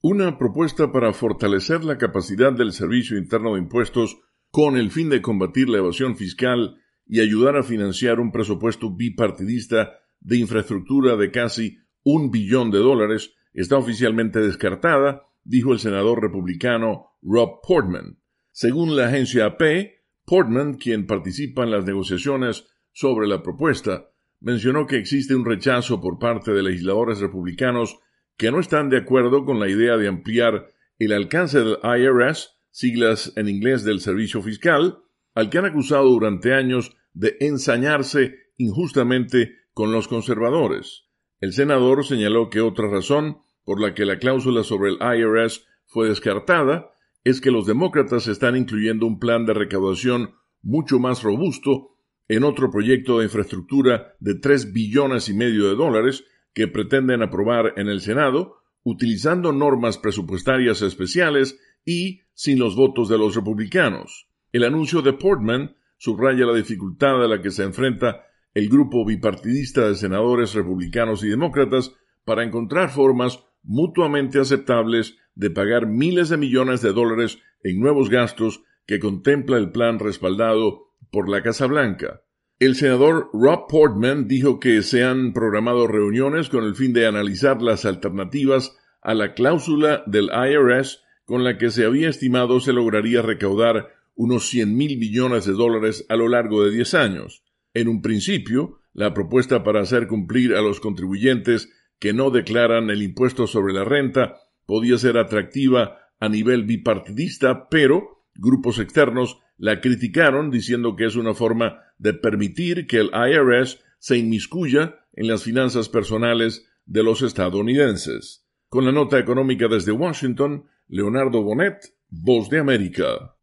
Una propuesta para fortalecer la capacidad del Servicio Interno de Impuestos con el fin de combatir la evasión fiscal y ayudar a financiar un presupuesto bipartidista de infraestructura de casi $1 billón está oficialmente descartada, dijo el senador republicano Rob Portman. Según la agencia AP, Portman, quien participa en las negociaciones sobre la propuesta, mencionó que existe un rechazo por parte de legisladores republicanos que no están de acuerdo con la idea de ampliar el alcance del IRS, siglas en inglés del Servicio Fiscal, al que han acusado durante años de ensañarse injustamente con los conservadores. El senador señaló que otra razón por la que la cláusula sobre el IRS fue descartada es que los demócratas están incluyendo un plan de recaudación mucho más robusto en otro proyecto de infraestructura de $3,5 billones que pretenden aprobar en el Senado, utilizando normas presupuestarias especiales y sin los votos de los republicanos. El anuncio de Portman subraya la dificultad a la que se enfrenta el grupo bipartidista de senadores republicanos y demócratas para encontrar formas mutuamente aceptables de pagar miles de millones de dólares en nuevos gastos que contempla el plan respaldado por la Casa Blanca. El senador Rob Portman dijo que se han programado reuniones con el fin de analizar las alternativas a la cláusula del IRS con la que se había estimado se lograría recaudar unos $100,000 millones a lo largo de 10 años. En un principio, la propuesta para hacer cumplir a los contribuyentes que no declaran el impuesto sobre la renta podía ser atractiva a nivel bipartidista, pero grupos externos la criticaron diciendo que es una forma de permitir que el IRS se inmiscuya en las finanzas personales de los estadounidenses. Con la nota económica desde Washington, Leonardo Bonet, Voz de América.